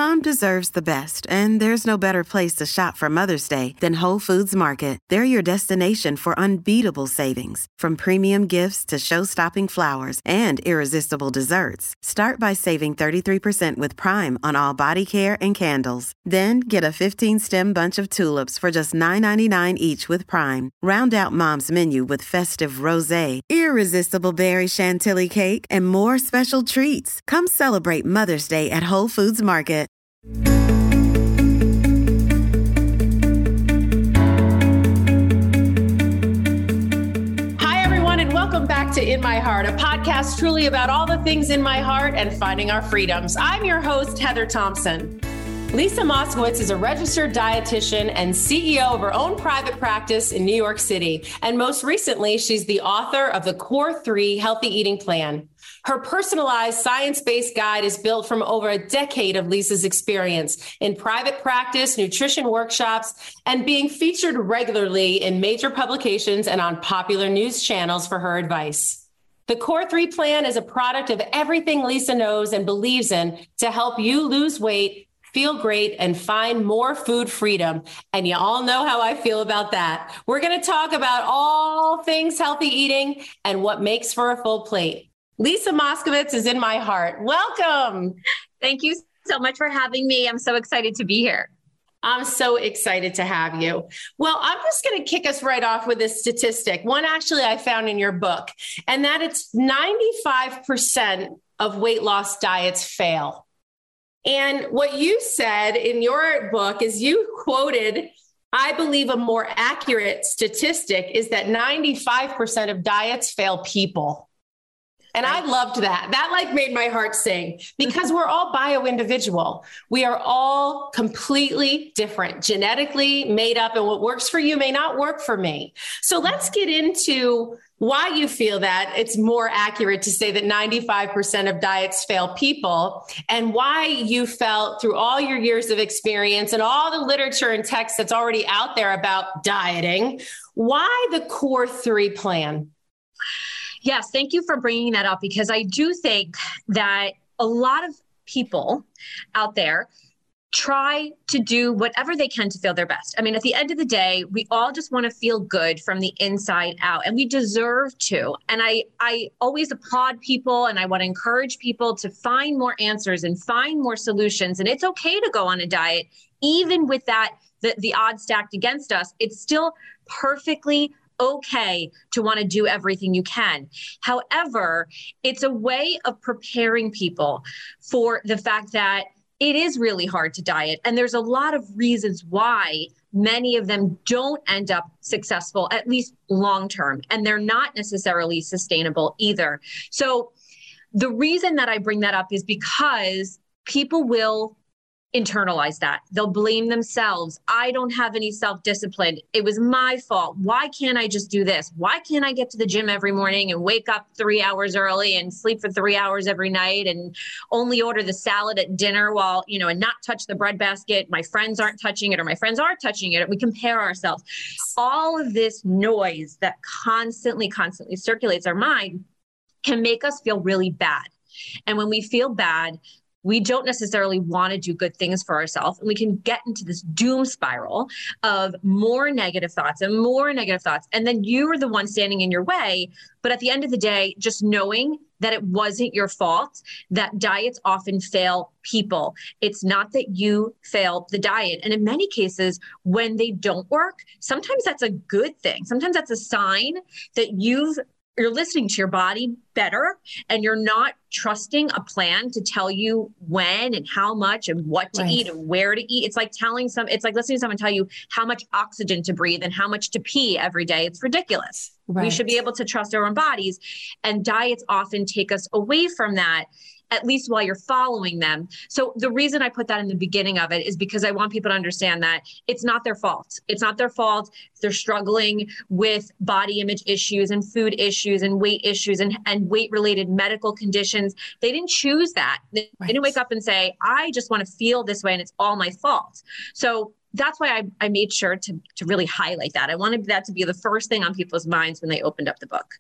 Mom deserves the best, and there's no better place to shop for Mother's Day than Whole Foods Market. They're your destination for unbeatable savings, from premium gifts to show-stopping flowers and irresistible desserts. Start by saving 33% with Prime on all body care and candles. Then get a 15-stem bunch of tulips for just $9.99 each with Prime. Round out Mom's menu with festive rosé, irresistible berry chantilly cake, and more special treats. Come celebrate Mother's Day at Whole Foods Market. Hi, everyone, and welcome back to In My Heart, a podcast truly about all the things in my heart and finding our freedoms. I'm your host, Heather Thompson. Lisa Moskowitz is a registered dietitian and CEO of her own private practice in New York City. And most recently, she's the author of the Core 3 Healthy Eating Plan. Her personalized science-based guide is built from over a decade of Lisa's experience in private practice, nutrition workshops, and being featured regularly in major publications and on popular news channels for her advice. The Core 3 plan is a product of everything Lisa knows and believes in to help you lose weight, feel great, and find more food freedom. And you all know how I feel about that. We're going to talk about all things healthy eating and what makes for a full plate. Lisa Moskowitz is in my heart. Welcome. Thank you so much for having me. I'm so excited to be here. I'm so excited to have you. Well, I'm just going to kick us right off with this statistic. One actually I found in your book, and that it's 95% of weight loss diets fail. And what you said in your book is you quoted, I believe a more accurate statistic is that 95% of diets fail people. And I loved that. That made my heart sing because we're all bio-individual. We are all completely different, genetically made up, and what works for you may not work for me. So let's get into why you feel that it's more accurate to say that 95% of diets fail people, and why you felt through all your years of experience and all the literature and text that's already out there about dieting, why the Core 3 plan? Yes, thank you for bringing that up, because I do think that a lot of people out there try to do whatever they can to feel their best. I mean, at the end of the day, we all just want to feel good from the inside out, and we deserve to. And I always applaud people, and I want to encourage people to find more answers and find more solutions. And it's okay to go on a diet, even with that, the odds stacked against us. It's still perfectly okay to want to do everything you can. However, it's a way of preparing people for the fact that it is really hard to diet. And there's a lot of reasons why many of them don't end up successful, at least long-term, and they're not necessarily sustainable either. So the reason that I bring that up is because people will internalize that. They'll blame themselves. I don't have any self-discipline. It was my fault. Why can't I just do this? Why can't I get to the gym every morning and wake up 3 hours early and sleep for 3 hours every night and only order the salad at dinner while, and not touch the breadbasket? My friends aren't touching it, or my friends are touching it. We compare ourselves. All of this noise that constantly circulates our mind can make us feel really bad. And when we feel bad, we don't necessarily want to do good things for ourselves. And we can get into this doom spiral of more negative thoughts and more negative thoughts. And then you are the one standing in your way. But at the end of the day, just knowing that it wasn't your fault, that diets often fail people. It's not that you failed the diet. And in many cases, when they don't work, sometimes that's a good thing. Sometimes that's a sign that you're listening to your body better, and you're not trusting a plan to tell you when and how much and what to eat and where to eat. It's like listening to someone tell you how much oxygen to breathe and how much to pee every day. It's ridiculous. Right. We should be able to trust our own bodies, and diets often take us away from that, at least while you're following them. So the reason I put that in the beginning of it is because I want people to understand that it's not their fault. It's not their fault. They're struggling with body image issues and food issues and weight issues and weight-related medical conditions. They didn't choose that. They didn't wake up and say, I just want to feel this way and it's all my fault. So that's why I made sure to really highlight that. I wanted that to be the first thing on people's minds when they opened up the book.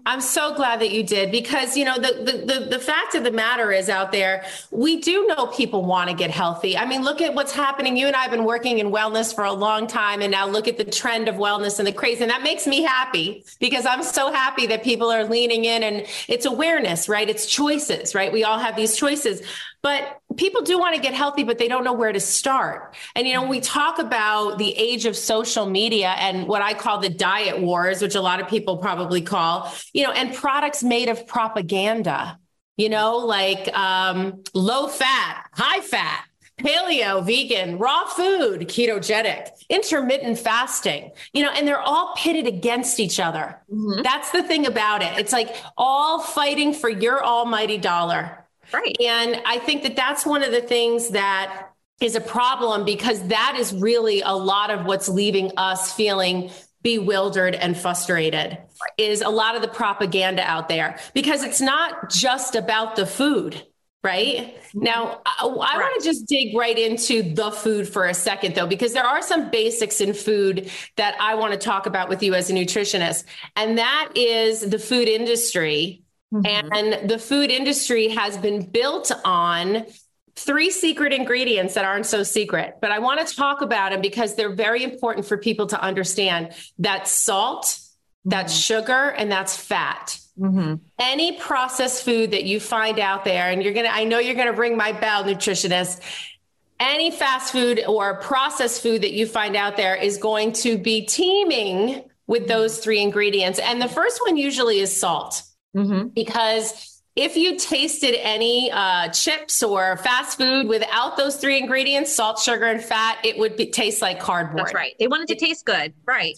I'm so glad that you did, because, you know, the fact of the matter is, out there, we do know people want to get healthy. I mean, look at what's happening. You and I have been working in wellness for a long time, and now look at the trend of wellness and the craze. And that makes me happy, because I'm so happy that people are leaning in, and it's awareness, right? It's choices, right? We all have these choices. But people do want to get healthy, but they don't know where to start. And, you know, we talk about the age of social media and what I call the diet wars, which a lot of people probably call, you know, and products made of propaganda, you know, like low fat, high fat, paleo, vegan, raw food, ketogenic, intermittent fasting, you know, and they're all pitted against each other. Mm-hmm. That's the thing about it. It's like all fighting for your almighty dollar. Right. And I think that that's one of the things that is a problem, because that is really a lot of what's leaving us feeling bewildered and frustrated, is a lot of the propaganda out there, because it's not just about the food. Right now, I want to just dig right into the food for a second, though, because there are some basics in food that I want to talk about with you as a nutritionist. And that is the food industry. Mm-hmm. And the food industry has been built on 3 secret ingredients that aren't so secret, but I want to talk about them because they're very important for people to understand. That's salt, that's sugar, and that's fat. Mm-hmm. Any processed food that you find out there, and I know you're going to ring my bell, nutritionist. Any fast food or processed food that you find out there is going to be teeming with those 3 ingredients. And the first one usually is salt. Mm-hmm. Because if you tasted any chips or fast food without those 3 ingredients, salt, sugar, and fat, it would taste like cardboard. That's right. They want it to taste good. Right.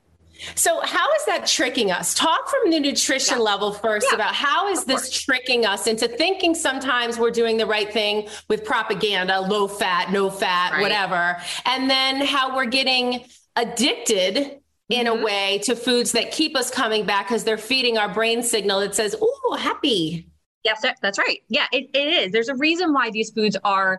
So how is that tricking us? Talk from the nutrition level first about how is this tricking us into thinking sometimes we're doing the right thing with propaganda, low fat, no fat, whatever. And then how we're getting addicted in a way to foods that keep us coming back because they're feeding our brain signal that says, "Ooh, happy." Yes, that's right. Yeah, it is. There's a reason why these foods are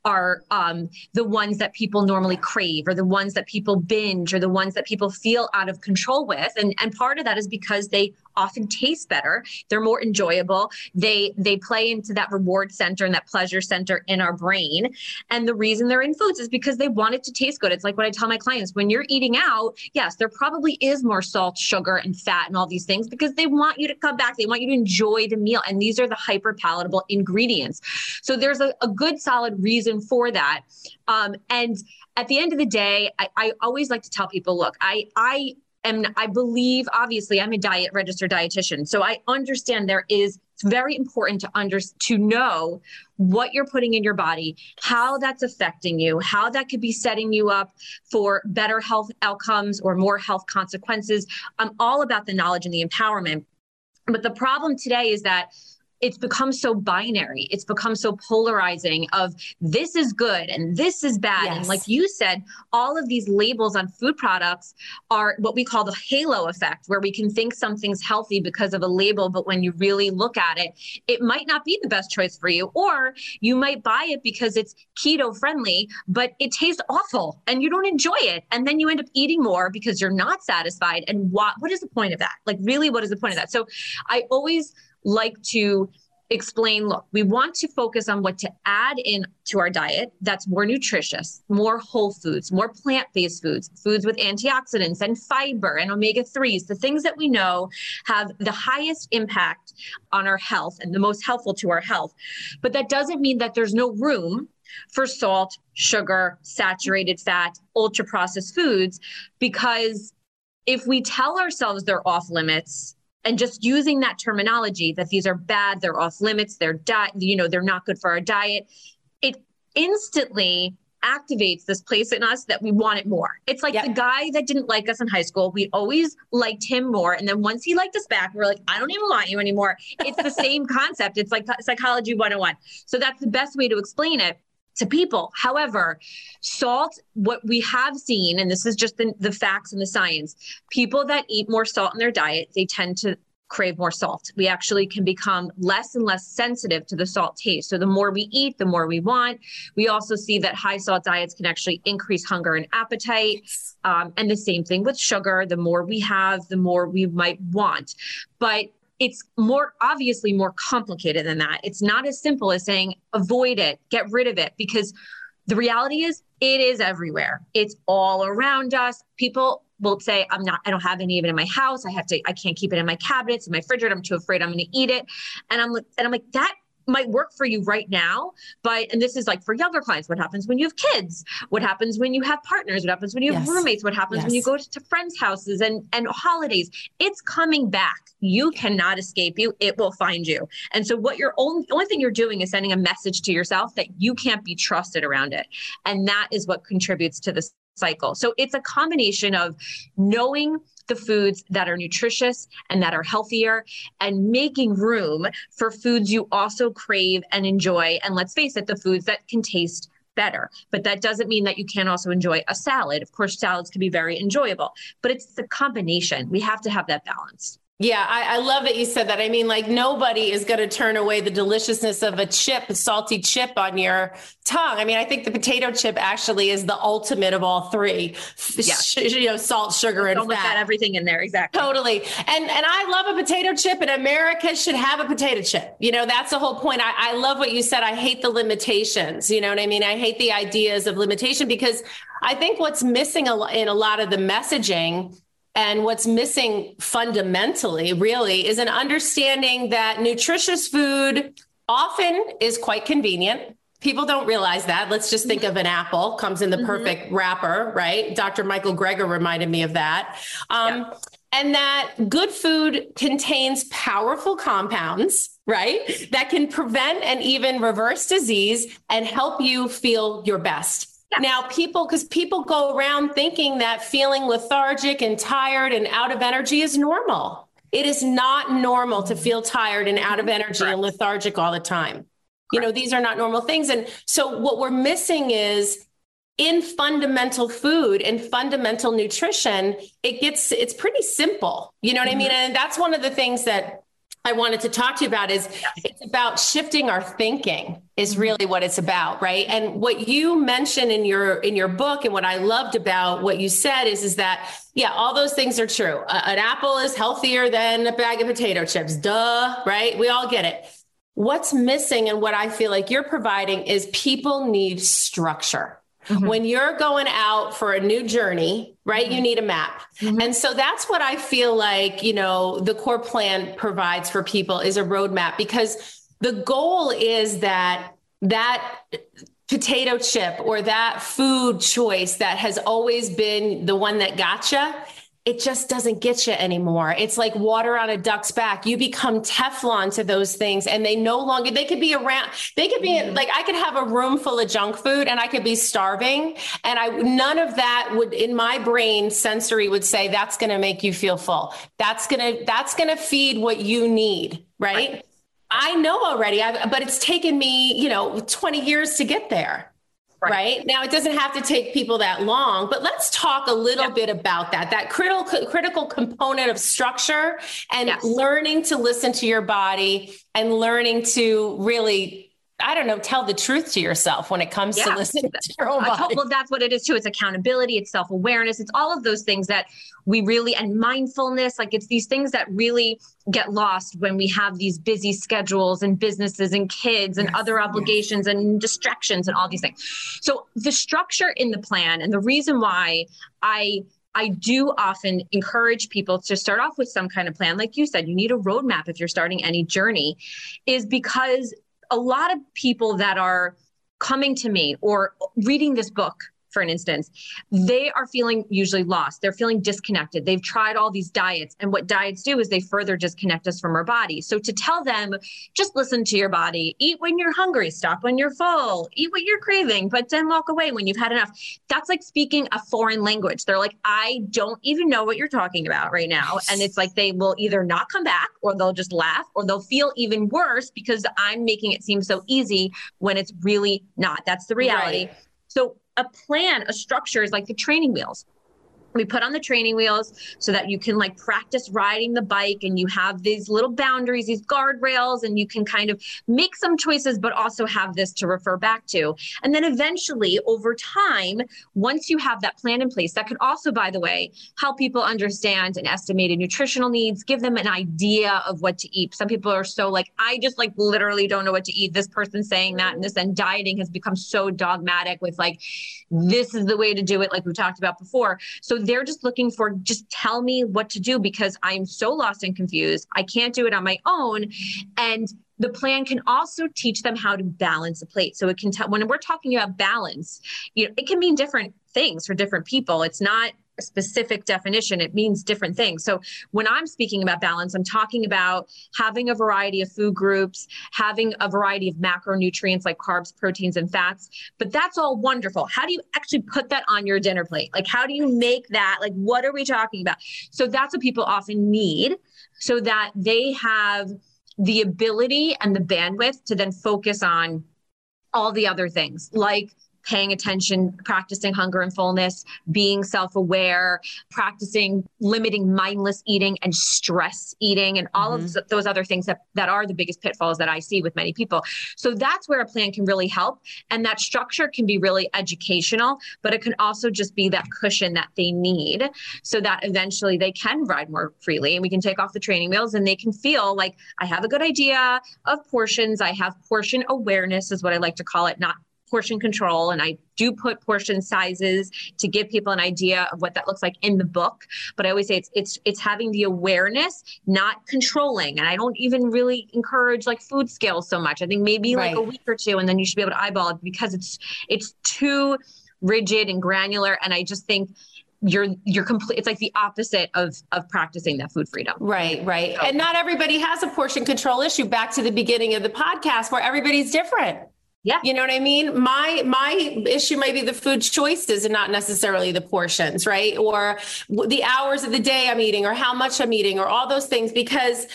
the ones that people normally crave, or the ones that people binge, or the ones that people feel out of control with. And part of that is because they often taste better. They're more enjoyable. They play into that reward center and that pleasure center in our brain. And the reason they're in foods is because they want it to taste good. It's like what I tell my clients, when you're eating out, yes, there probably is more salt, sugar, and fat and all these things because they want you to come back. They want you to enjoy the meal. And these are the hyper palatable ingredients. So there's a good solid reason for that. And at the end of the day, I always like to tell people, look, I believe, obviously, I'm a registered dietitian. So I understand it's very important to know what you're putting in your body, how that's affecting you, how that could be setting you up for better health outcomes or more health consequences. I'm all about the knowledge and the empowerment. But the problem today is that it's become so binary. It's become so polarizing of this is good and this is bad. Yes. And like you said, all of these labels on food products are what we call the halo effect, where we can think something's healthy because of a label, but when you really look at it, it might not be the best choice for you, or you might buy it because it's keto friendly, but it tastes awful and you don't enjoy it. And then you end up eating more because you're not satisfied. And what is the point of that? Like, really, what is the point of that? So I always like to explain, look, we want to focus on what to add in to our diet that's more nutritious, more whole foods, more plant-based foods, foods with antioxidants and fiber and omega-3s, the things that we know have the highest impact on our health and the most helpful to our health. But that doesn't mean that there's no room for salt, sugar, saturated fat, ultra-processed foods, because if we tell ourselves they're off limits, and just using that terminology that these are bad, they're off limits, they're not good for our diet, it instantly activates this place in us that we want it more. It's like the guy that didn't like us in high school. We always liked him more. And then once he liked us back, we're like, I don't even want you anymore. It's the same concept. It's like Psychology 101. So that's the best way to explain it to people. However, salt, what we have seen, and this is just the facts and the science, people that eat more salt in their diet, they tend to crave more salt. We actually can become less and less sensitive to the salt taste. So the more we eat, the more we want. We also see that high salt diets can actually increase hunger and appetite. And the same thing with sugar. The more we have, the more we might want. But it's obviously more complicated than that. It's not as simple as saying, avoid it, get rid of it, because the reality is it is everywhere. It's all around us. People will say, I don't have any of it in my house. I can't keep it in my cabinets, in my refrigerator. I'm too afraid I'm going to eat it. And I'm like, that might work for you right now. And this is like for younger clients, what happens when you have kids? What happens when you have partners? What happens when you have roommates? What happens when you go to friends' houses and holidays? It's coming back. You cannot escape you. It will find you. And so what only thing you're doing is sending a message to yourself that you can't be trusted around it. And that is what contributes to this cycle. So it's a combination of knowing the foods that are nutritious and that are healthier, and making room for foods you also crave and enjoy. And let's face it, the foods that can taste better. But that doesn't mean that you can't also enjoy a salad. Of course, salads can be very enjoyable, but it's the combination. We have to have that balance. Yeah, I love that you said that. I mean, like, nobody is going to turn away the deliciousness of a salty chip on your tongue. I mean, I think the potato chip actually is the ultimate of all three. Salt, sugar, and fat. Got everything in there. Exactly. Totally. And I love a potato chip, and America should have a potato chip. That's the whole point. I love what you said. I hate the limitations. You know what I mean? I hate the ideas of limitation, because I think what's missing in a lot of the messaging, and what's missing fundamentally really, is an understanding that nutritious food often is quite convenient. People don't realize that. Let's just think of an apple, comes in the perfect wrapper, right? Dr. Michael Greger reminded me of that. And that good food contains powerful compounds, right? That can prevent and even reverse disease and help you feel your best. Now, because people go around thinking that feeling lethargic and tired and out of energy is normal. It is not normal to feel tired and out of energy and lethargic all the time. These are not normal things. And so what we're missing is, in fundamental food and fundamental nutrition, it's pretty simple. You know what I mean? And that's one of the things that I wanted to talk to you about is it's about shifting our thinking is really what it's about, right? And what you mentioned in your book, and what I loved about what you said is that, all those things are true. An apple is healthier than a bag of potato chips. Duh, right? We all get it. What's missing, and what I feel like you're providing, is people need structure. When you're going out for a new journey, right, you need a map. And so that's what I feel like, the core plan provides for people, is a roadmap, because the goal is that potato chip or that food choice that has always been the one that gotcha, it just doesn't get you anymore. It's like water on a duck's back. You become Teflon to those things, and they could be around. They could be like, I could have a room full of junk food and I could be starving. And none of that would, in my brain, sensory would say that's going to make you feel full. That's going to feed what you need. Right. I know already, but it's taken me, 20 years to get there. Right. Now, it doesn't have to take people that long, but let's talk a little bit about that critical component of structure and learning to listen to your body and learning to really, tell the truth to yourself when it comes to listening to your own body. Well, that's what it is too. It's accountability. It's self-awareness. It's all of those things that we really, and mindfulness, like it's these things that really get lost when we have these busy schedules and businesses and kids and other obligations and distractions and all these things. So the structure in the plan, and the reason why I do often encourage people to start off with some kind of plan, like you said, you need a roadmap if you're starting any journey, is because a lot of people that are coming to me or reading this book, for an instance, they are feeling usually lost. They're feeling disconnected. They've tried all these diets. And what diets do is they further disconnect us from our body. So to tell them, just listen to your body, eat when you're hungry, stop when you're full, eat what you're craving, but then walk away when you've had enough. That's like speaking a foreign language. They're like, I don't even know what you're talking about right now. And it's like, they will either not come back, or they'll just laugh, or they'll feel even worse because I'm making it seem so easy when it's really not. That's the reality. Right. So a plan, a structure is like the training wheels. We put on the training wheels so that you can like practice riding the bike, and you have these little boundaries, these guardrails, and you can kind of make some choices, but also have this to refer back to. And then eventually over time, once you have that plan in place, that could also, by the way, help people understand an estimated nutritional needs, give them an idea of what to eat. Some people are so like, I just like literally don't know what to eat. This person's saying that and this, and dieting has become so dogmatic with like, this is the way to do it, like we talked about before. So they're just looking for, just tell me what to do because I'm so lost and confused. I can't do it on my own. And the plan can also teach them how to balance a plate. So it can tell, when we're talking about balance, it can mean different things for different people. It's not a specific definition. It means different things. So when I'm speaking about balance, I'm talking about having a variety of food groups, having a variety of macronutrients like carbs, proteins, and fats. But that's all wonderful. How do you actually put that on your dinner plate? Like, how do you make that? Like, what are we talking about? So that's what people often need so that they have the ability and the bandwidth to then focus on all the other things, like paying attention, practicing hunger and fullness, being self-aware, practicing limiting mindless eating and stress eating, and all of those other things that are the biggest pitfalls that I see with many people. So that's where a plan can really help. And that structure can be really educational, but it can also just be that cushion that they need so that eventually they can ride more freely and we can take off the training wheels and they can feel like I have a good idea of portions. I have portion awareness is what I like to call it, not portion control. And I do put portion sizes to give people an idea of what that looks like in the book. But I always say it's having the awareness, not controlling. And I don't even really encourage like food scales so much. I think maybe like a week or two, and then you should be able to eyeball it because it's too rigid and granular. And I just think you're complete. It's like the opposite of practicing that food freedom. Right. So, And not everybody has a portion control issue. Back to the beginning of the podcast where everybody's different. Yeah. You know what I mean? My issue may be the food choices and not necessarily the portions, right? Or the hours of the day I'm eating or how much I'm eating or all those things, because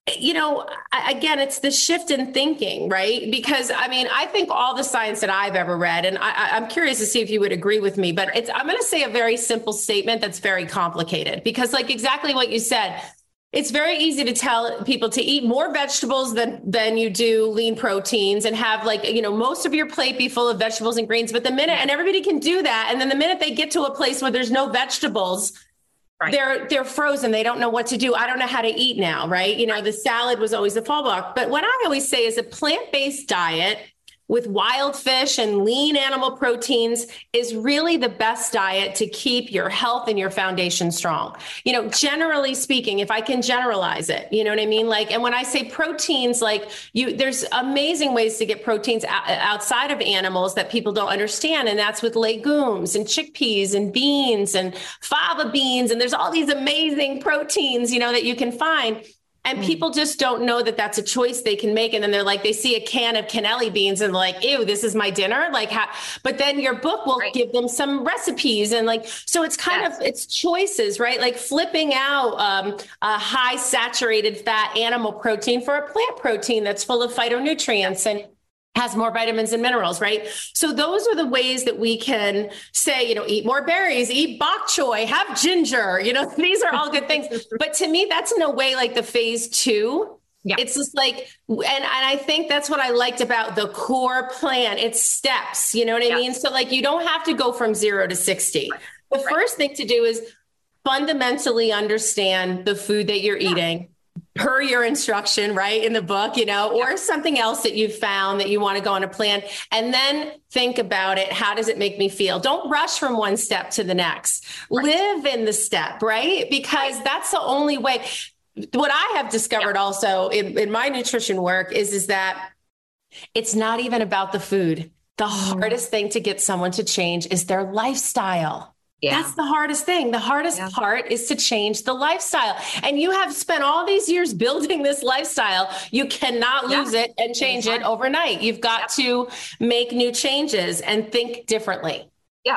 again, it's the shift in thinking, right? Because I think all the science that I've ever read, and I'm curious to see if you would agree with me, but I'm going to say a very simple statement that's very complicated because like exactly what you said, it's very easy to tell people to eat more vegetables than you do lean proteins and have most of your plate be full of vegetables and greens. But and everybody can do that. And then the minute they get to a place where there's no vegetables, right, they're frozen. They don't know what to do. I don't know how to eat now. Right. The salad was always the fallback. But what I always say is a plant-based diet with wild fish and lean animal proteins is really the best diet to keep your health and your foundation strong. Generally speaking, if I can generalize it, you know what I mean? And when I say proteins, there's amazing ways to get proteins outside of animals that people don't understand. And that's with legumes and chickpeas and beans and fava beans. And there's all these amazing proteins, that you can find. And people just don't know that that's a choice they can make. And then they're like, they see a can of cannelli beans and like, ew, this is my dinner. But then your book will give them some recipes. And so it's kind of, it's choices, right? Like flipping out a high saturated fat animal protein for a plant protein that's full of phytonutrients and has more vitamins and minerals, right? So those are the ways that we can say, eat more berries, eat bok choy, have ginger, these are all good things. But to me, that's in a way like the phase 2. Yeah. It's just and I think that's what I liked about the core plan. It's steps, you know what I mean? So you don't have to go from 0 to 60. The first thing to do is fundamentally understand the food that you're eating per your instruction, right, in the book, or something else that you've found that you want to go on a plan, and then think about it. How does it make me feel? Don't rush from one step to the next. Live in the step, right? Because that's the only way. What I have discovered also in my nutrition work is that it's not even about the food. The hardest thing to get someone to change is their lifestyle. Yeah. That's the hardest thing. The hardest part is to change the lifestyle. And you have spent all these years building this lifestyle. You cannot lose it and change it overnight. You've got to make new changes and think differently. Yes.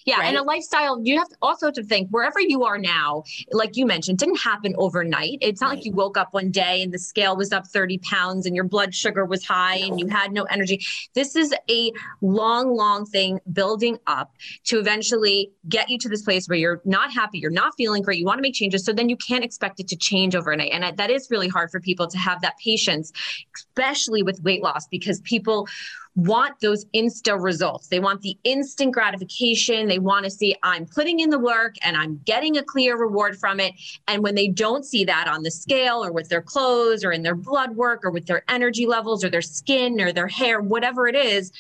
Yeah. Right? And a lifestyle, you have also to think wherever you are now, like you mentioned, didn't happen overnight. It's not like you woke up one day and the scale was up 30 pounds and your blood sugar was high and you had no energy. This is a long thing building up to eventually get you to this place where you're not happy, you're not feeling great, you want to make changes. So then you can't expect it to change overnight. And that is really hard for people to have that patience, especially with weight loss, because people want those insta results. They want the instant gratification. They want to see I'm putting in the work and I'm getting a clear reward from it. And when they don't see that on the scale or with their clothes or in their blood work or with their energy levels or their skin or their hair, whatever it is,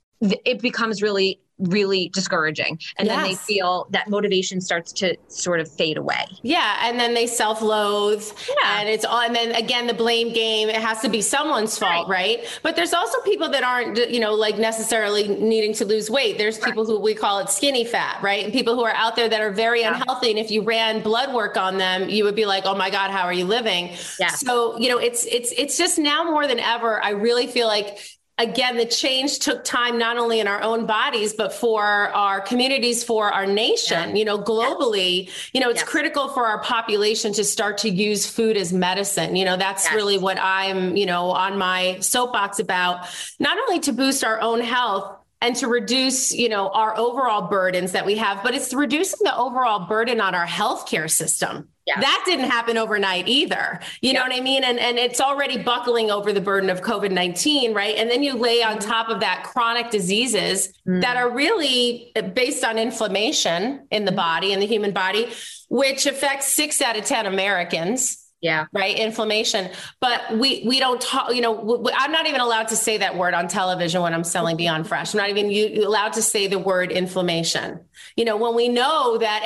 it becomes really discouraging. And then they feel that motivation starts to sort of fade away. Yeah. And then they self-loathe and it's all, and then again, the blame game, it has to be someone's fault. Right. But there's also people that aren't, like necessarily needing to lose weight. There's people who we call it skinny fat, right? And people who are out there that are very unhealthy. And if you ran blood work on them, you would be like, oh my God, how are you living? Yeah. So, it's just now more than ever. I really feel like, again, the change took time, not only in our own bodies, but for our communities, for our nation, globally, it's critical for our population to start to use food as medicine. That's really what I'm, on my soapbox about, not only to boost our own health and to reduce, our overall burdens that we have, but it's reducing the overall burden on our healthcare system. Yeah. That didn't happen overnight either. You know what I mean? And it's already buckling over the burden of COVID-19, right? And then you lay on top of that chronic diseases that are really based on inflammation in the body, in the human body, which affects 6 out of 10 Americans. Yeah. Right. Inflammation. But we don't talk, I'm not even allowed to say that word on television when I'm selling Beyond Fresh. I'm not even allowed to say the word inflammation. When we know that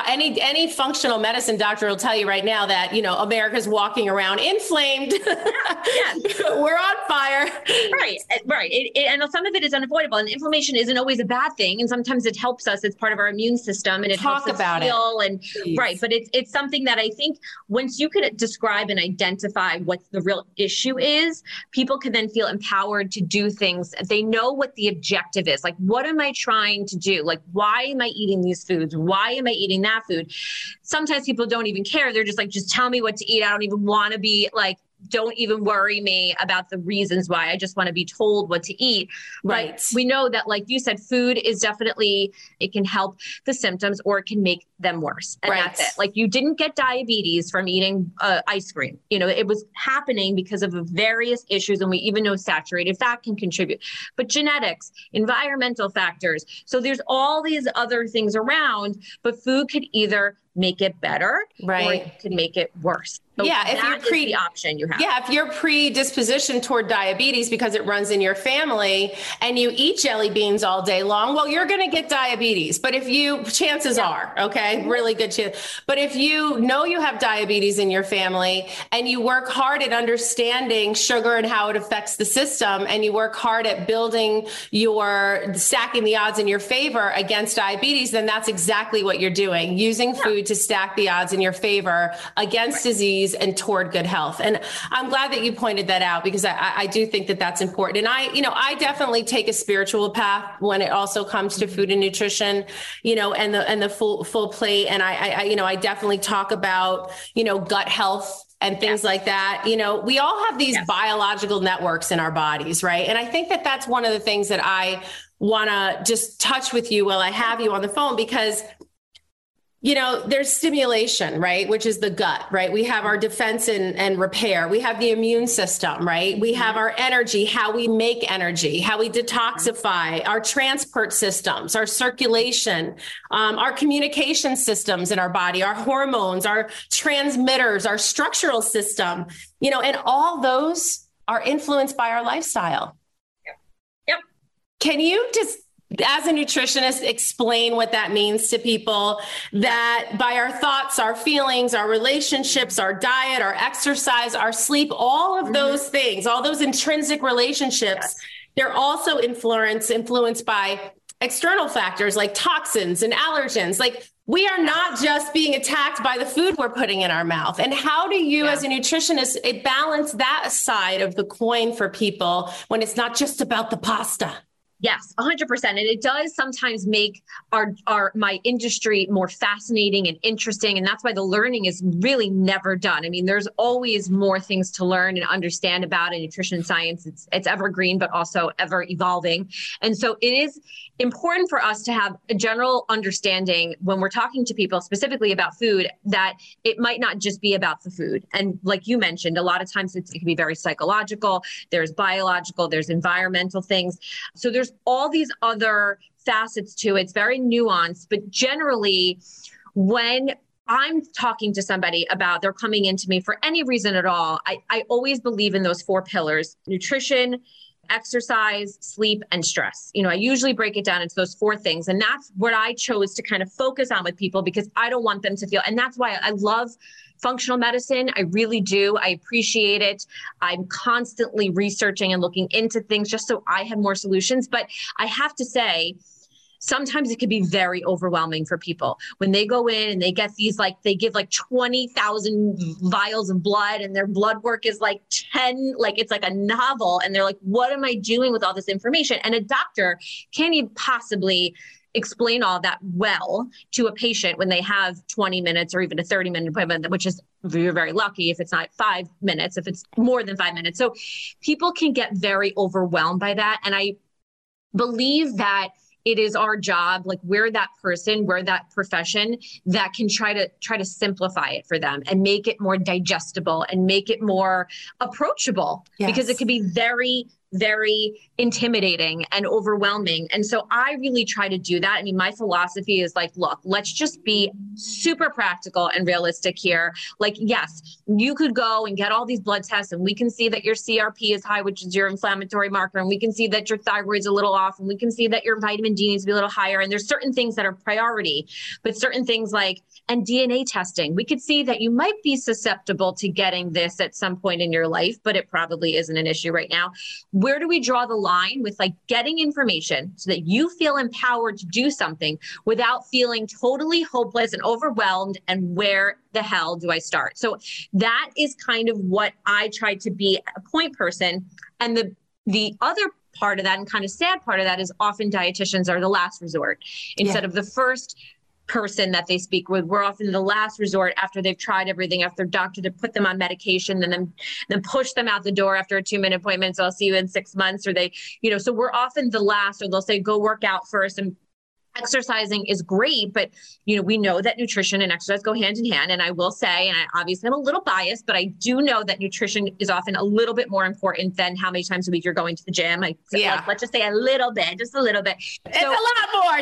any functional medicine doctor will tell you right now that, America's walking around inflamed. We're on fire. Right. And some of it is unavoidable, and inflammation isn't always a bad thing. And sometimes it helps us. It's part of our immune system and it helps us heal. And right. But it's something that I think once you could describe and identify what the real issue is, people can then feel empowered to do things. They know what the objective is. Like, what am I trying to do? Like, why am I eating these foods? Why am I eating that food? Sometimes people don't even care. They're just like, just tell me what to eat. I don't even want to be like, don't even worry me about the reasons why. I just want to be told what to eat. Right. But we know that, like you said, food is definitely, it can help the symptoms or it can make them worse. And that's it. Like, you didn't get diabetes from eating ice cream. It was happening because of various issues. And we even know saturated fat can contribute, but genetics, environmental factors. So there's all these other things around, but food could either make it better, or it could make it worse. So if you're the option you have. Yeah, if you're predispositioned toward diabetes because it runs in your family and you eat jelly beans all day long, well, you're going to get diabetes. But if you, chances are, really good chance. But if you know you have diabetes in your family and you work hard at understanding sugar and how it affects the system, and you work hard at building stacking the odds in your favor against diabetes, then that's exactly what you're doing, using food to stack the odds in your favor against disease and toward good health. And I'm glad that you pointed that out, because I do think that that's important. And I definitely take a spiritual path when it also comes to food and nutrition, and the full plate. And I definitely talk about, gut health and things like that. We all have these biological networks in our bodies, right? And I think that that's one of the things that I want to just touch with you while I have you on the phone, because there's stimulation, right? Which is the gut, right? We have our defense and repair. We have the immune system, right? We have our energy, how we make energy, how we detoxify, our transport systems, our circulation, our communication systems in our body, our hormones, our transmitters, our structural system, and all those are influenced by our lifestyle. Yep. Can you just, as a nutritionist, explain what that means to people, that by our thoughts, our feelings, our relationships, our diet, our exercise, our sleep, all of those things, all those intrinsic relationships, they're also influenced by external factors like toxins and allergens. Like, we are not just being attacked by the food we're putting in our mouth. And how do you, as a nutritionist, balance that side of the coin for people when it's not just about the pasta? Yes, 100%. And it does sometimes make my industry more fascinating and interesting. And that's why the learning is really never done. I mean, there's always more things to learn and understand about in nutrition science. It's evergreen, but also ever evolving. And so it is important for us to have a general understanding when we're talking to people specifically about food, that it might not just be about the food. And like you mentioned, a lot of times it can be very psychological, there's biological, there's environmental things. So there's all these other facets to it. It's very nuanced, but generally when I'm talking to somebody about they're coming into me for any reason at all, I always believe in those 4 pillars: nutrition, exercise, sleep, and stress. I usually break it down into those 4 things. And that's what I chose to kind of focus on with people, because I don't want them to feel, and that's why I love functional medicine. I really do. I appreciate it. I'm constantly researching and looking into things just so I have more solutions. But I have to say, sometimes it can be very overwhelming for people when they go in and they get these, they give 20,000 vials of blood and their blood work is 10, it's like a novel. And they're like, what am I doing with all this information? And a doctor can't even possibly explain all that well to a patient when they have 20 minutes or even a 30-minute appointment, which is, you're very lucky if it's not 5 minutes, if it's more than 5 minutes. So people can get very overwhelmed by that. And I believe that it is our job, we're that person, we're that profession that can try to simplify it for them and make it more digestible and make it more approachable. Yes. Because it can be very, very intimidating and overwhelming. And so I really try to do that. I mean, my philosophy is look, let's just be super practical and realistic here. Yes, you could go and get all these blood tests and we can see that your CRP is high, which is your inflammatory marker. And we can see that your thyroid's a little off, and we can see that your vitamin D needs to be a little higher. And there's certain things that are priority, but certain things and DNA testing, we could see that you might be susceptible to getting this at some point in your life, but it probably isn't an issue right now. Where do we draw the line with getting information so that you feel empowered to do something without feeling totally hopeless and overwhelmed? And where the hell do I start? So that is kind of what I try to be a point person. And the other part of that, and kind of sad part of that, is often dietitians are the last resort instead of the first person that they speak with. We're often the last resort after they've tried everything, after their doctor to put them on medication and then push them out the door after a 2-minute appointment. So I'll see you in 6 months, or they, so we're often the last, or they'll say, go work out first. And exercising is great, but we know that nutrition and exercise go hand in hand. And I will say, and I obviously am a little biased, but I do know that nutrition is often a little bit more important than how many times a week you're going to the gym. Let's just say a little bit, just a little bit. It's a lot more.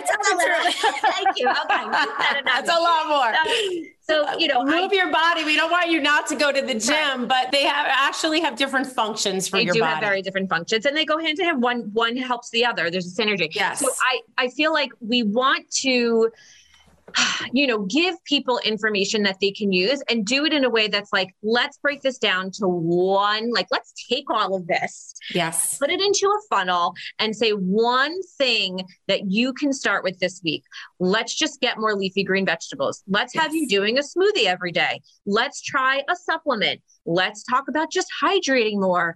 Thank you. Okay. That's a lot more. So, move your body. We don't want you not to go to the gym, but they actually have different functions for your body. They do have very different functions, and they go hand in hand. One helps the other. There's a synergy. Yes. So I feel like we want to, give people information that they can use and do it in a way that's let's break this down to one, let's take all of this, yes, put it into a funnel and say one thing that you can start with this week. Let's just get more leafy green vegetables. Let's have you doing a smoothie every day. Let's try a supplement. Let's talk about just hydrating more.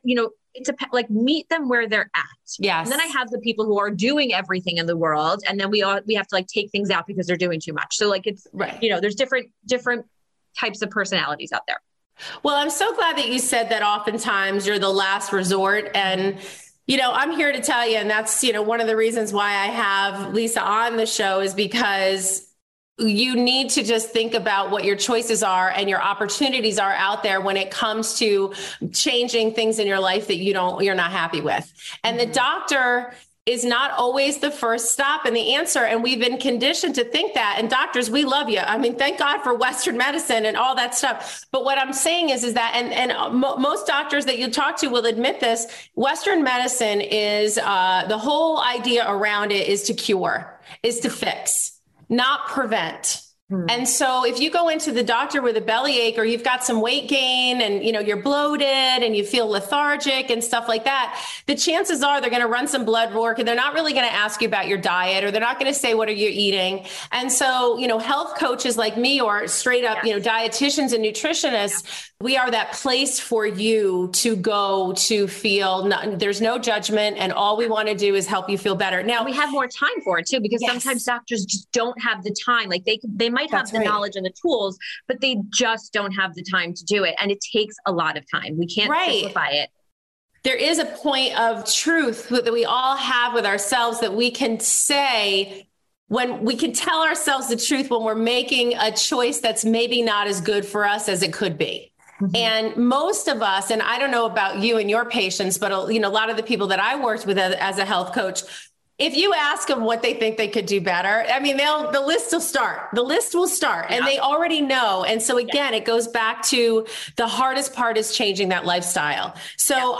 Meet them where they're at. Yes. And then I have the people who are doing everything in the world, and then we have to take things out because they're doing too much. So it's right. There's different types of personalities out there. Well, I'm so glad that you said that oftentimes you're the last resort. And I'm here to tell you, and that's one of the reasons why I have Lisa on the show, is because you need to just think about what your choices are and your opportunities are out there when it comes to changing things in your life that you're not happy with. And the doctor is not always the first stop and the answer. And we've been conditioned to think that. And doctors, we love you. I mean, thank God for Western medicine and all that stuff. But what I'm saying is that, and most doctors that you talk to will admit this, Western medicine is, the whole idea around it is to cure, is to fix, not prevent. And so if you go into the doctor with a bellyache, or you've got some weight gain and, you're bloated and you feel lethargic and stuff like that, the chances are they're going to run some blood work, and they're not really going to ask you about your diet, or they're not going to say, what are you eating? And so, health coaches like me, or straight up, dietitians and nutritionists, we are that place for you to go to feel there's no judgment. And all we want to do is help you feel better. Now we have more time for it too, because sometimes doctors just don't have the time. Like they might have the knowledge and the tools, but they just don't have the time to do it. And it takes a lot of time. We can't simplify it. There is a point of truth that we all have with ourselves, that we can say, when we can tell ourselves the truth when we're making a choice that's maybe not as good for us as it could be. Mm-hmm. And most of us, and I don't know about you and your patients, but a lot of the people that I worked with as a health coach, if you ask them what they think they could do better, I mean, the list will start. The list will start, and they already know. And so again, it goes back to the hardest part is changing that lifestyle. So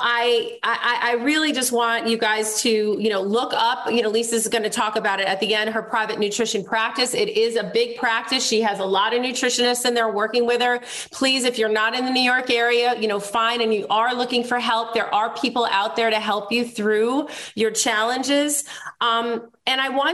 I really just want you guys to, look up, Lisa's going to talk about it at the end, her private nutrition practice. It is a big practice. She has a lot of nutritionists in there working with her. Please, if you're not in the New York area, fine, and you are looking for help, there are people out there to help you through your challenges. And I want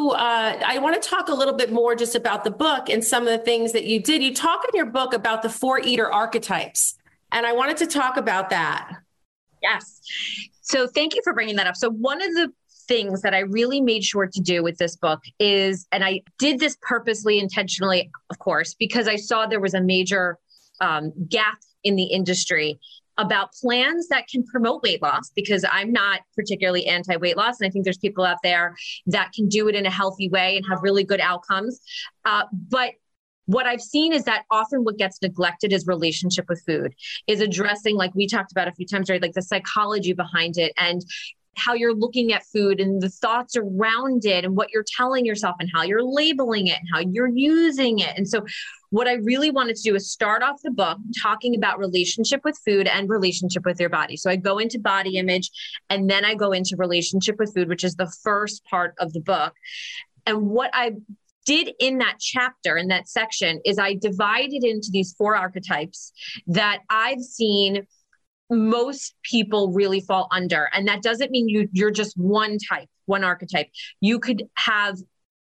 to talk a little bit more just about the book and some of the things that you did. You talk in your book about the 4 eater archetypes, and I wanted to talk about that. Yes. So thank you for bringing that up. So one of the things that I really made sure to do with this book is, and I did this purposely, intentionally, of course, because I saw there was a major gap in the industry about plans that can promote weight loss, because I'm not particularly anti-weight loss. And I think there's people out there that can do it in a healthy way and have really good outcomes. But what I've seen is that often what gets neglected is relationship with food, is addressing, like we talked about a few times, right? Like the psychology behind it, and how you're looking at food and the thoughts around it, and what you're telling yourself, and how you're labeling it, and how you're using it. And so what I really wanted to do is start off the book talking about relationship with food and relationship with your body. So I go into body image, and then I go into relationship with food, which is the first part of the book. And what I did in that chapter, in that section, is I divided into these 4 archetypes that I've seen most people really fall under. And that doesn't mean you're just one type, one archetype. You could have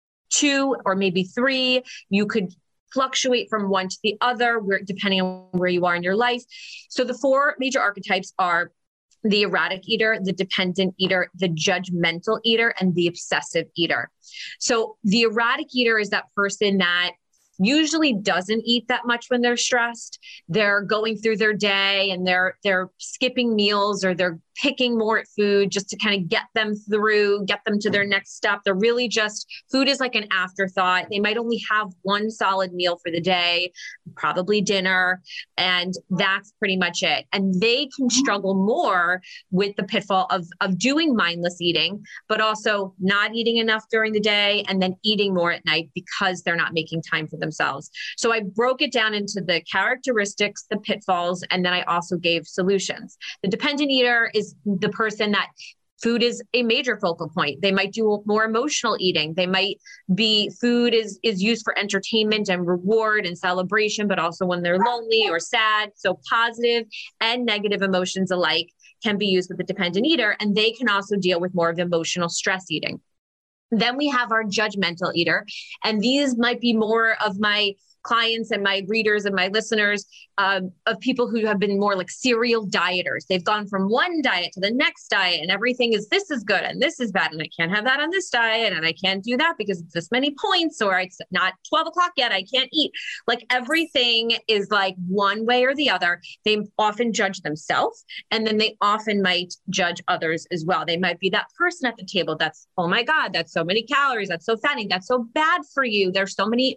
2 or maybe 3. You could fluctuate from one to the other, depending on where you are in your life. So the 4 major archetypes are the erratic eater, the dependent eater, the judgmental eater, and the obsessive eater. So the erratic eater is that person that usually doesn't eat that much when they're stressed. They're going through their day and they're skipping meals, or they're picking more at food just to kind of get them through, get them to their next step. They're really just, food is like an afterthought. They might only have one solid meal for the day, probably dinner, and that's pretty much it. And they can struggle more with the pitfall of doing mindless eating, but also not eating enough during the day and then eating more at night because they're not making time for themselves. So I broke it down into the characteristics, the pitfalls, and then I also gave solutions. The dependent eater is the person that food is a major focal point. They might do more emotional eating. They might be, food is used for entertainment and reward and celebration, but also when they're lonely or sad. So positive and negative emotions alike can be used with the dependent eater, and they can also deal with more of emotional stress eating. Then we have our judgmental eater, and these might be more of my clients and my readers and my listeners, of people who have been more like serial dieters. They've gone from one diet to the next diet, and everything is, this is good and this is bad, and I can't have that on this diet, and I can't do that because it's this many points, or it's not 12 o'clock yet, I can't eat. Like everything is like one way or the other. They often judge themselves, and then they often might judge others as well. They might be that person at the table that's, oh my God, that's so many calories, that's so fattening, that's so bad for you. There's so many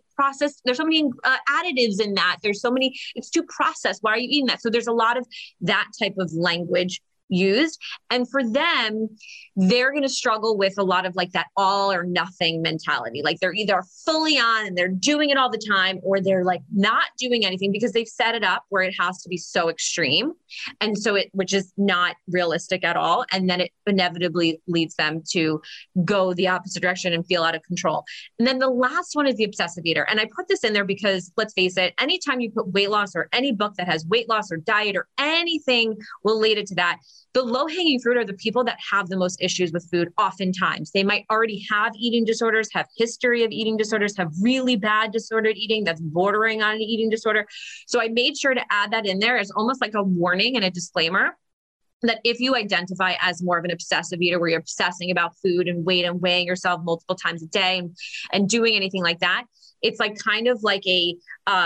additives in that. There's so many, it's too processed. Why are you eating that? So there's a lot of that type of language used. And for them, they're going to struggle with a lot of like that all or nothing mentality. Like they're either fully on and they're doing it all the time, or they're like not doing anything because they've set it up where it has to be so extreme. And so which is not realistic at all. And then it inevitably leads them to go the opposite direction and feel out of control. And then the last one is the obsessive eater. And I put this in there because let's face it, anytime you put weight loss or any book that has weight loss or diet or anything related to that, the low-hanging fruit are the people that have the most issues with food. Oftentimes, they might already have eating disorders, have history of eating disorders, have really bad disordered eating that's bordering on an eating disorder. So I made sure to add that in there as almost like a warning and a disclaimer that if you identify as more of an obsessive eater, where you're obsessing about food and weight and weighing yourself multiple times a day and doing anything like that, it's like kind of like a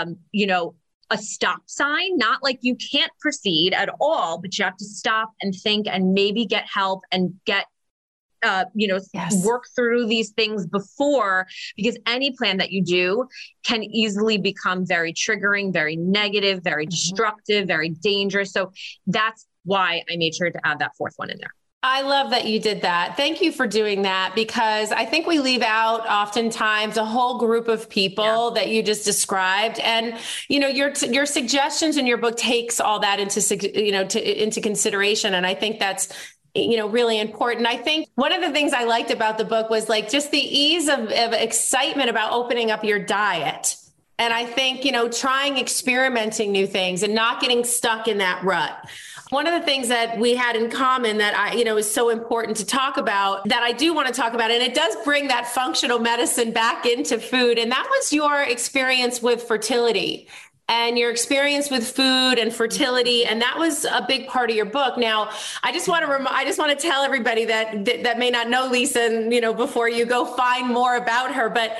stop sign, not like you can't proceed at all, but you have to stop and think and maybe get help and get, work through these things before, because any plan that you do can easily become very triggering, very negative, very destructive, very dangerous. So that's why I made sure to add that fourth one in there. I love that you did that. Thank you for doing that, because I think we leave out oftentimes a whole group of people that you just described. And, your suggestions in your book takes all that into consideration. And I think that's, really important. I think one of the things I liked about the book was like just the ease of excitement about opening up your diet. And I think, trying, experimenting new things and not getting stuck in that rut. One of the things that we had in common that is so important to talk about, that I do want to talk about, and it does bring that functional medicine back into food. And that was your experience with fertility and your experience with food and fertility. And that was a big part of your book. Now, I just want to tell everybody that may not know Lisa, and, before you go find more about her, but,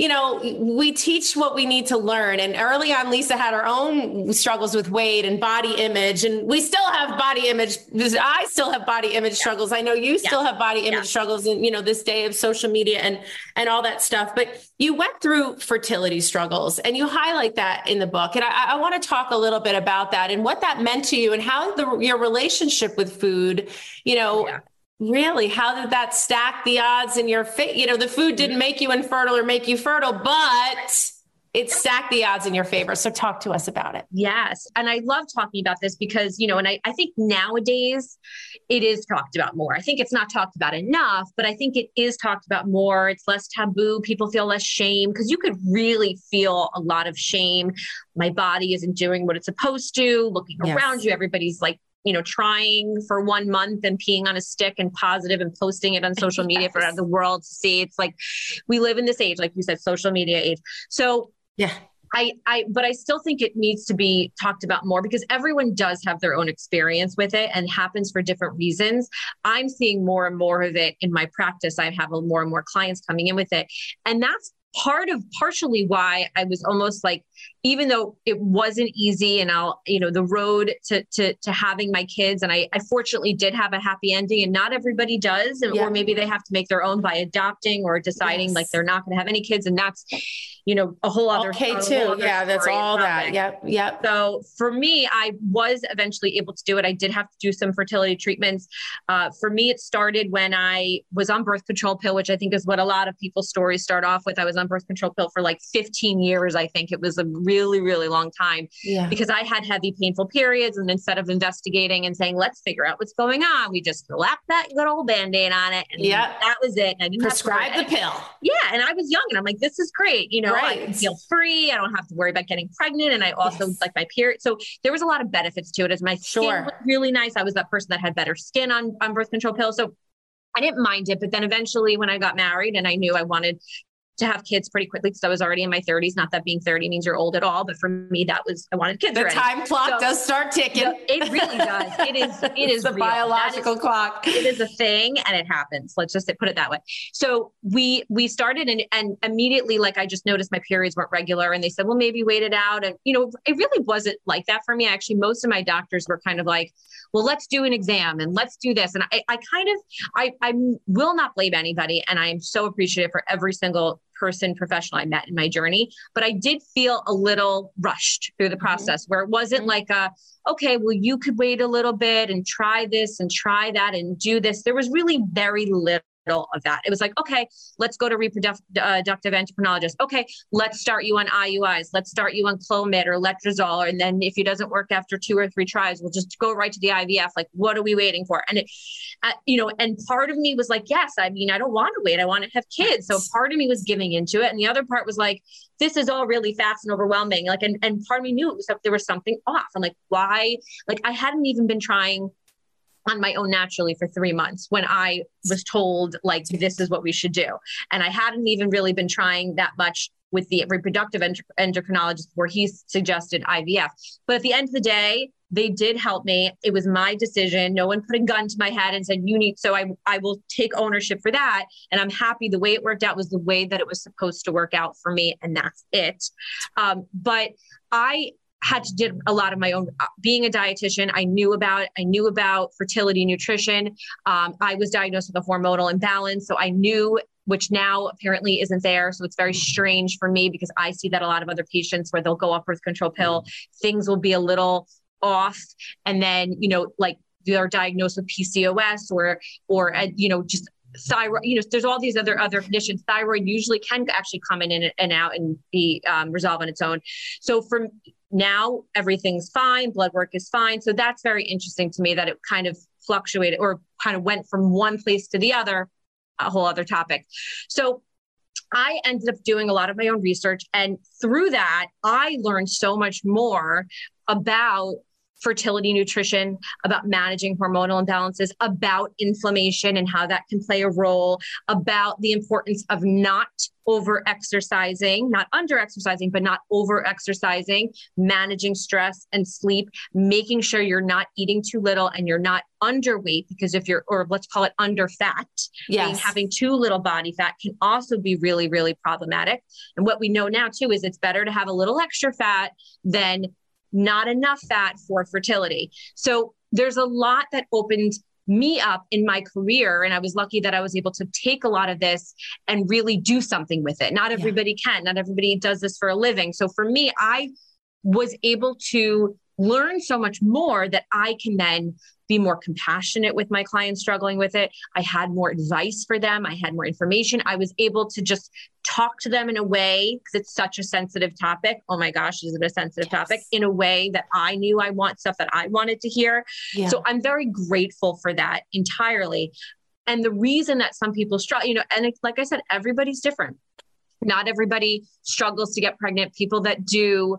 we teach what we need to learn. And early on, Lisa had her own struggles with weight and body image, and we still have body image. I still have body image struggles. I know you still have body image struggles in, this day of social media and all that stuff, but you went through fertility struggles and you highlight that in the book. And I want to talk a little bit about that and what that meant to you and how your relationship with food, really, how did that stack the odds in your favor? The food didn't make you infertile or make you fertile, but it stacked the odds in your favor. So talk to us about it. Yes. And I love talking about this because, and I think nowadays it is talked about more. I think it's not talked about enough, but I think it is talked about more. It's less taboo. People feel less shame, because you could really feel a lot of shame. My body isn't doing what it's supposed to. Looking around you, everybody's like, trying for 1 month and peeing on a stick and positive and posting it on social media for the world to see. It's like, we live in this age, like you said, social media age. So but I still think it needs to be talked about more, because everyone does have their own experience with it and happens for different reasons. I'm seeing more and more of it in my practice. I have more and more clients coming in with it. And that's partially why I was almost like, even though it wasn't easy and the road to having my kids, and I fortunately did have a happy ending, and not everybody does, or maybe they have to make their own by adopting or deciding like they're not going to have any kids. And that's, a whole other. Okay, too. Yeah, that's all that. Yep. So for me, I was eventually able to do it. I did have to do some fertility treatments. For me, it started when I was on birth control pill, which I think is what a lot of people's stories start off with. I was on birth control pill for like 15 years. I think it was a really, really long time because I had heavy, painful periods. And instead of investigating and saying, let's figure out what's going on, we just slapped that good old Band-Aid on it. And that was it. And I didn't prescribe the pill. Yeah. And I was young and I'm like, this is great. I can feel free. I don't have to worry about getting pregnant. And I also like my period. So there was a lot of benefits to it, as my skin was really nice. I was that person that had better skin on birth control pills. So I didn't mind it. But then eventually when I got married and I knew I wanted to have kids pretty quickly, because I was already in my 30s. Not that being 30 means you're old at all, but for me, I wanted kids. The time clock does start ticking. It really does. It is the biological clock. It is a thing and it happens. Let's just put it that way. So we started and immediately, like, I just noticed my periods weren't regular, and they said, well, maybe wait it out. And, it really wasn't like that for me. Actually, most of my doctors were kind of like, well, let's do an exam and let's do this. And I will not blame anybody. And I am so appreciative for every single person professional I met in my journey, but I did feel a little rushed through the process where it wasn't like okay, well, you could wait a little bit and try this and try that and do this. There was really very little of that. It was like, okay, let's go to reproductive endocrinologist. Okay, let's start you on IUIs. Let's start you on Clomid or Letrozole. And then if it doesn't work after 2 or 3 tries, we'll just go right to the IVF. Like, what are we waiting for? And and part of me was like, yes, I mean, I don't want to wait. I want to have kids. So part of me was giving into it. And the other part was like, this is all really fast and overwhelming. Like, and part of me knew it was there was something off. I'm like, why? Like, I hadn't even been trying on my own naturally for 3 months when I was told like, this is what we should do. And I hadn't even really been trying that much with the reproductive endocrinologist where he suggested IVF. But at the end of the day, they did help me. It was my decision. No one put a gun to my head and said, you need, so I will take ownership for that. And I'm happy the way it worked out was the way that it was supposed to work out for me. And that's it. But I had to do a lot of my own, being a dietitian. I knew about fertility nutrition. I was diagnosed with a hormonal imbalance. So I knew, which now apparently isn't there. So it's very strange for me because I see that a lot of other patients where they'll go off birth control pill, things will be a little off. And then, like they're diagnosed with PCOS or just thyroid, there's all these other conditions. Thyroid usually can actually come in and out and be resolved on its own. So from now, everything's fine. Blood work is fine. So that's very interesting to me that it kind of fluctuated or kind of went from one place to the other, a whole other topic. So I ended up doing a lot of my own research. And through that, I learned so much more about fertility nutrition, about managing hormonal imbalances, about inflammation and how that can play a role, about the importance of not over-exercising, not under-exercising, but not over-exercising, managing stress and sleep, making sure you're not eating too little and you're not underweight, because if you're, or let's call it under fat, having too little body fat can also be really, really problematic. And what we know now too is it's better to have a little extra fat than not enough fat for fertility. So there's a lot that opened me up in my career. And I was lucky that I was able to take a lot of this and really do something with it. Not everybody can, not everybody does this for a living. So for me, I was able to learn so much more that I can then be more compassionate with my clients struggling with it. I had more advice for them. I had more information. I was able to just talk to them in a way, because it's such a sensitive topic. Oh my gosh, is it a sensitive topic? In a way that I knew I want stuff that I wanted to hear. Yeah. So I'm very grateful for that entirely. And the reason that some people struggle, and like I said, everybody's different. Not everybody struggles to get pregnant. People that do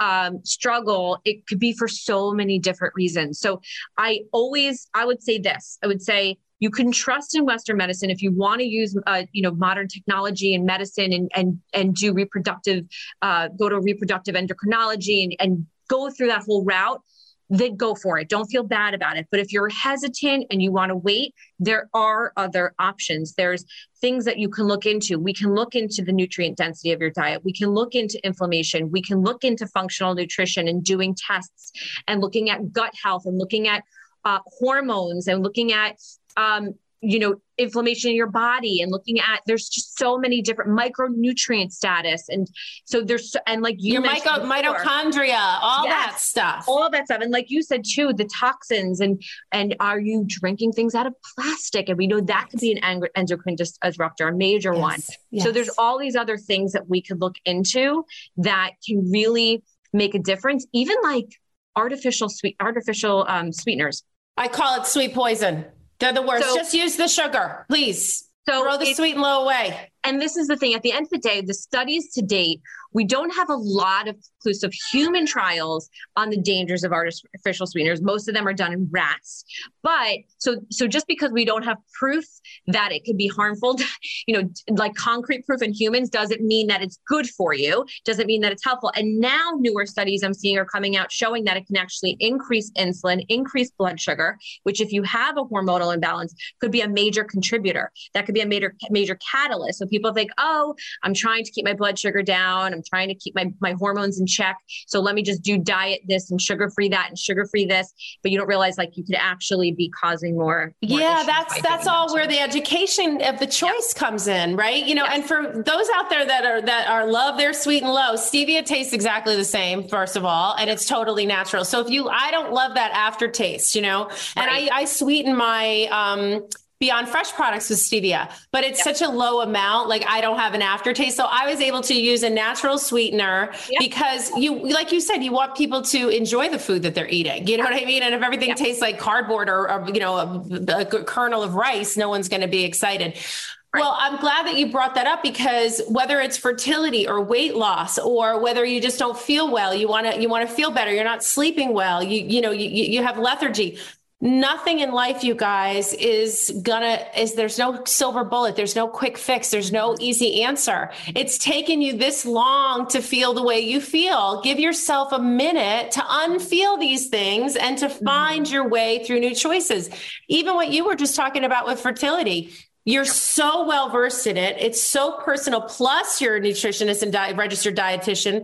struggle, it could be for so many different reasons. So I would say this, I would say you can trust in Western medicine if you want to use, modern technology and medicine and do reproductive, go to reproductive endocrinology and go through that whole route. Then go for it. Don't feel bad about it. But if you're hesitant and you want to wait, there are other options. There's things that you can look into. We can look into the nutrient density of your diet. We can look into inflammation. We can look into functional nutrition and doing tests and looking at gut health and looking at hormones and looking at, inflammation in your body and looking at, there's just so many different micronutrient status. And so there's, and like you your mitochondria, all that stuff. And like you said too, the toxins and are you drinking things out of plastic? And we know that could be an endocrine disruptor, a major one. Yes. So there's all these other things that we could look into that can really make a difference. Even like artificial sweeteners. I call it sweet poison. They're the worst. So, just use the sugar, please. So throw the sweet and low away. And this is the thing. At the end of the day, the studies to date, we don't have a lot of conclusive human trials on the dangers of artificial sweeteners. Most of them are done in rats. But so just because we don't have proof that it could be harmful, like concrete proof in humans, doesn't mean that it's good for you, doesn't mean that it's helpful. And now newer studies I'm seeing are coming out showing that it can actually increase insulin, increase blood sugar, which if you have a hormonal imbalance could be a major contributor. That could be a major catalyst. So people think, oh, I'm trying to keep my blood sugar down. I'm trying to keep my hormones in check. So let me just do diet this and sugar-free that and sugar-free this. But you don't realize like you could actually be causing more yeah, that's all where the education of the choice comes in, right? You know, and for those out there that are love their sweet and low, stevia tastes exactly the same, first of all, and it's totally natural. So I don't love that aftertaste, you know, and I sweeten my Beyond Fresh products with stevia, but it's such a low amount. Like I don't have an aftertaste. So I was able to use a natural sweetener because like you said, you want people to enjoy the food that they're eating. You know what I mean? And if everything tastes like cardboard or you know, a kernel of rice, no one's going to be excited. Right. Well, I'm glad that you brought that up because whether it's fertility or weight loss, or whether you just don't feel well, you want to feel better. You're not sleeping well. You have lethargy. Nothing in life, you guys, there's no silver bullet. There's no quick fix. There's no easy answer. It's taken you this long to feel the way you feel. Give yourself a minute to unfeel these things and to find your way through new choices. Even what you were just talking about with fertility. You're so well versed in it. It's so personal. Plus you're a nutritionist and registered dietitian.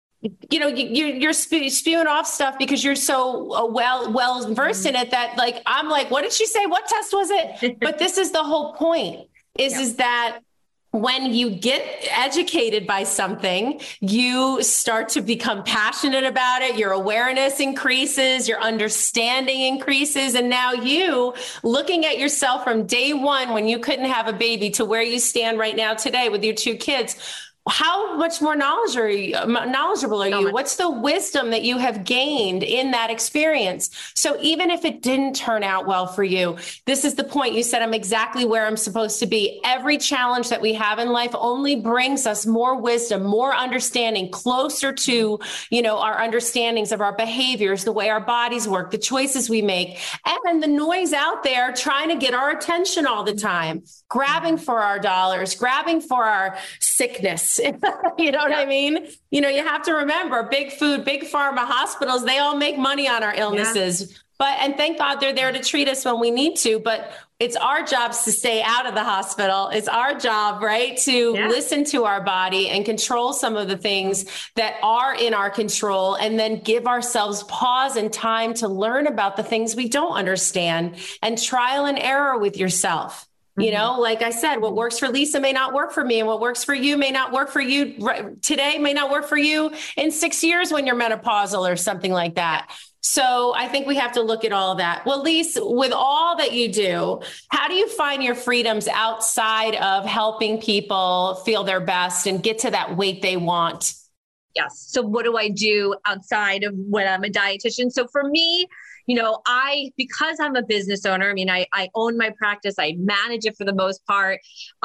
You know, you're spewing off stuff because you're so well versed in it that like, I'm like, what did she say? What test was it? But this is the whole point is that when you get educated by something, you start to become passionate about it. Your awareness increases, your understanding increases. And now you looking at yourself from day one, when you couldn't have a baby, to where you stand right now today with your 2 kids, how much more knowledgeable are you? What's the wisdom that you have gained in that experience? So even if it didn't turn out well for you, this is the point. You said, I'm exactly where I'm supposed to be. Every challenge that we have in life only brings us more wisdom, more understanding, closer to, you know, our understandings of our behaviors, the way our bodies work, the choices we make, and the noise out there trying to get our attention all the time, grabbing for our dollars, grabbing for our sickness. You know what I mean? You know, you have to remember big food, big pharma, hospitals, they all make money on our illnesses, and thank God they're there to treat us when we need to, but it's our jobs to stay out of the hospital. It's our job, right? To listen to our body and control some of the things that are in our control, and then give ourselves pause and time to learn about the things we don't understand, and trial and error with yourself. You know, like I said, what works for Lisa may not work for me, and what works for you may not work for you today, may not work for you in 6 years when you're menopausal or something like that. So I think we have to look at all of that. Well, Lisa, with all that you do, how do you find your freedoms outside of helping people feel their best and get to that weight they want? Yes. So what do I do outside of when I'm a dietitian? So for me, you know, because I'm a business owner, I mean, I own my practice, I manage it for the most part.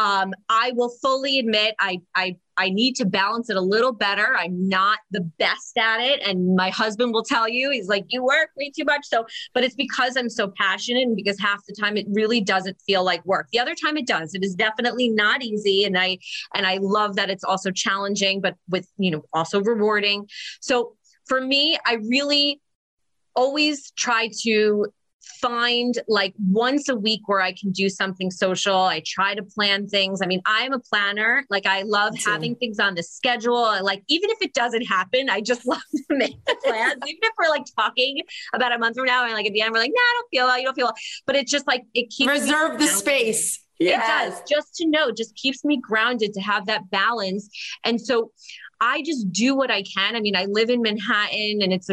I will fully admit I need to balance it a little better. I'm not the best at it. And my husband will tell you, he's like, you work way too much. So, but it's because I'm so passionate, and because half the time it really doesn't feel like work. The other time it does. It is definitely not easy. And I love that it's also challenging, but with, you know, also rewarding. So for me, I really always try to find like once a week where I can do something social. I try to plan things. I mean, I'm a planner. Like I love having things on the schedule. Like, even if it doesn't happen, I just love to make the plans. Even if we're like talking about a month from now and like at the end, we're like, nah, I don't feel well. You don't feel well. But it's just like, it keeps reserve the space. It does, just to know, just keeps me grounded to have that balance. And so I just do what I can. I mean, I live in Manhattan, and it's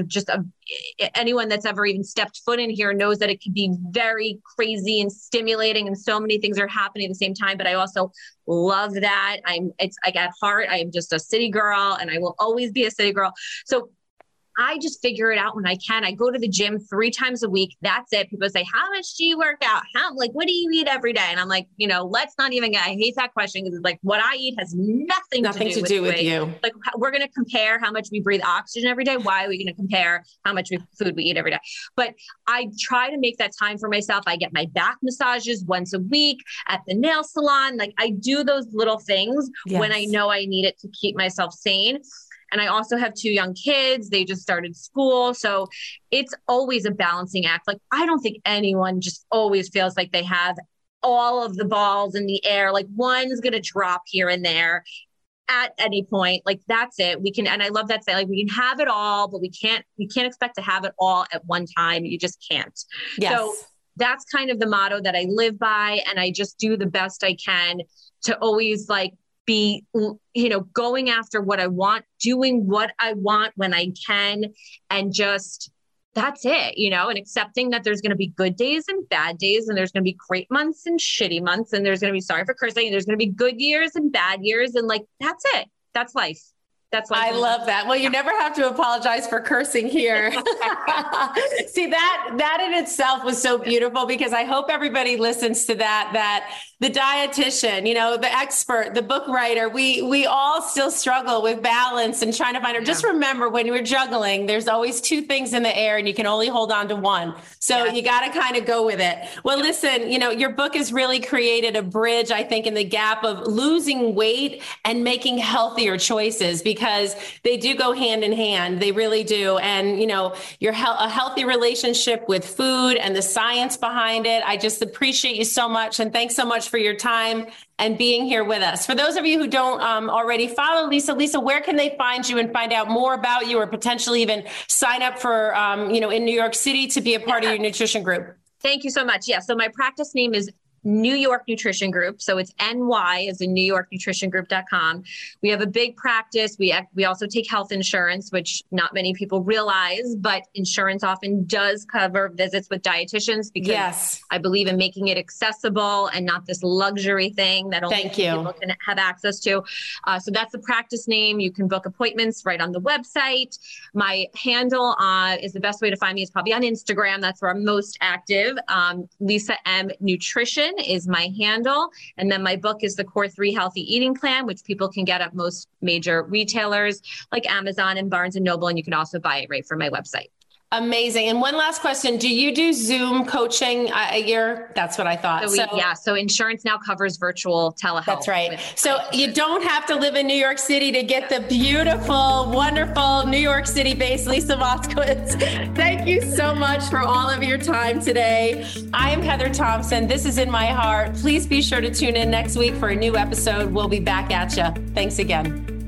anyone that's ever even stepped foot in here knows that it can be very crazy and stimulating, and so many things are happening at the same time. But I also love that. It's like at heart, I am just a city girl, and I will always be a city girl. So I just figure it out when I can. I go to the gym 3 times a week. That's it. People say, how much do you work out? What do you eat every day? And I'm like, you know, let's not even I hate that question, because it's like, what I eat has nothing to do with you. Like, we're going to compare how much we breathe oxygen every day. Why are we going to compare how much food we eat every day? But I try to make that time for myself. I get my back massages once a week at the nail salon. Like, I do those little things when I know I need it to keep myself sane. And I also have 2 young kids. They just started school. So it's always a balancing act. Like, I don't think anyone just always feels like they have all of the balls in the air. Like one's going to drop here and there at any point. Like that's it. We can, and I love that saying, like we can have it all, but we can't expect to have it all at one time. You just can't. Yes. So that's kind of the motto that I live by. And I just do the best I can to always like be, going after what I want, doing what I want when I can, and just, that's it, and accepting that there's going to be good days and bad days, and there's going to be great months and shitty months, and there's going to be, sorry for cursing, and there's going to be good years and bad years. And like, that's it. That's life. That's life. I love that. Well, you never have to apologize for cursing here. See, that in itself was so beautiful, because I hope everybody listens to that the dietitian, the expert, the book writer, we all still struggle with balance and trying to find it. Just remember, when you're juggling, there's always two things in the air and you can only hold on to one. So you got to kind of go with it. Well, listen, your book has really created a bridge, I think, in the gap of losing weight and making healthier choices, because they do go hand in hand. They really do. And, a healthy relationship with food and the science behind it. I just appreciate you so much. And thanks so much for your time and being here with us. For those of you who don't already follow Lisa, where can they find you and find out more about you, or potentially even sign up for, in New York City to be a part of your nutrition group? Thank you so much. Yeah. So my practice name is New York Nutrition Group. So it's NY as in NewYorkNutritionGroup.com. We have a big practice. We also take health insurance, which not many people realize, but insurance often does cover visits with dietitians, because I believe in making it accessible and not this luxury thing that only people can have access to. So that's the practice name. You can book appointments right on the website. My handle is the best way to find me is probably on Instagram. That's where I'm most active. Lisa M Nutrition is my handle. And then my book is the Core 3 Healthy Eating Plan, which people can get at most major retailers like Amazon and Barnes & Noble. And you can also buy it right from my website. Amazing. And one last question. Do you do Zoom coaching a year? That's what I thought. So insurance now covers virtual telehealth. That's right. So you don't have to live in New York City to get the beautiful, wonderful New York City-based Lisa Moskowitz. Thank you so much for all of your time today. I am Heather Thompson. This is In My Heart. Please be sure to tune in next week for a new episode. We'll be back at you. Thanks again.